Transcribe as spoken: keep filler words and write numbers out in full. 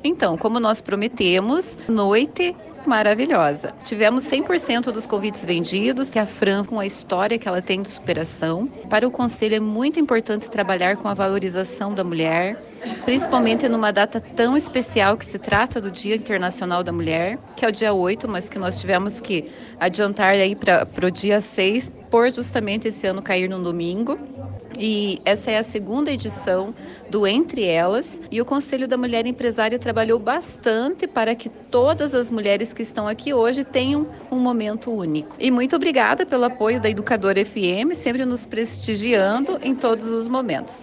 Então, como nós prometemos, noite maravilhosa. Tivemos cem por cento dos convites vendidos, que a Fran, com a história que ela tem de superação. Para o Conselho é muito importante trabalhar com a valorização da mulher, principalmente numa data tão especial que se trata do Dia Internacional da Mulher, que é o dia oito, mas que nós tivemos que adiantar aí para o dia seis, por justamente esse ano cair no domingo. E essa é a segunda edição do Entre Elas, e o Conselho da Mulher Empresária trabalhou bastante para que todas as mulheres que estão aqui hoje tenham um momento único. E muito obrigada pelo apoio da Educadora F M, sempre nos prestigiando em todos os momentos.